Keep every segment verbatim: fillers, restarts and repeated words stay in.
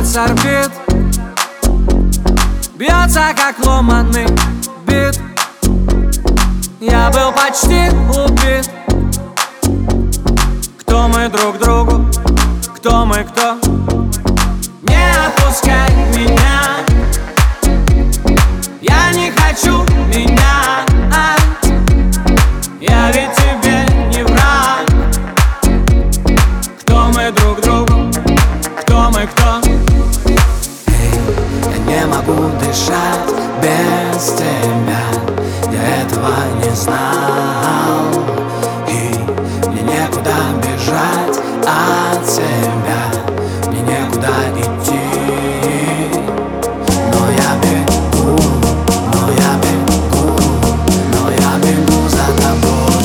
сходит с орбит, бьется как ломаный бит. Я был почти убит. Кто мы друг другу? Кто мы, кто? Не отпускай меня, я не хочу меня. Я ведь тебе не враг. Кто мы друг другу? Кто мы, кто? Эй, я не могу дышать без тебя. Я этого не знал, и мне некуда бежать от тебя, мне некуда идти. Но я бегу, но я бегу, но я бегу за тобой.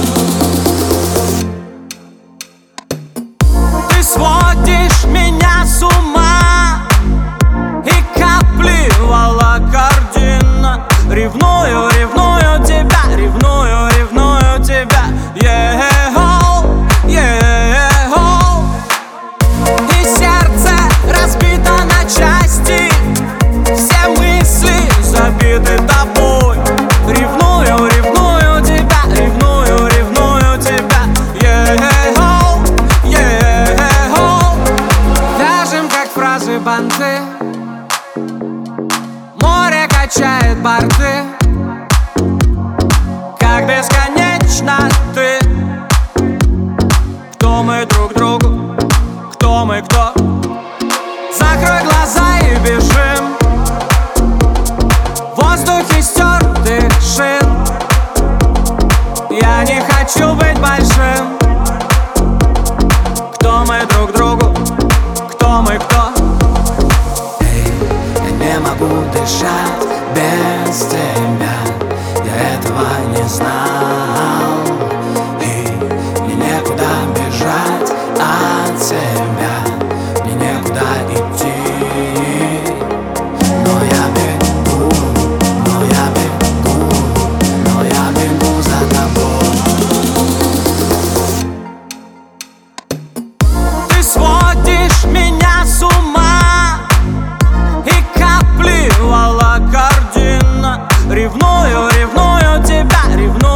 Ты сводишь меня с ума, и капли волокордина. Ревную, ревную тебя, ревную, ревную тебя. Е-хо, е-хо. И сердце разбито на части, все мысли забиты тобой. Ревную, ревную тебя, ревную, ревную тебя. Е-хо, е-хо. Вяжем, как фразы, банты. Море качает борты. Как бесконечно ты. Кто мы друг другу? Кто мы, кто? Закрой глаза и бежим. В воздухе стертых шин. Я не хочу быть большим. Кто мы друг другу? Кто мы, кто? Эй, я не могу дышать без тебя. Я этого не знал, и мне некуда бежать от тебя, мне некуда идти. Но я бегу, но я бегу, но я бегу за тобой. Ты сводишь меня с ума, и капли волокордина. Ревную, ревную тебя, ревную.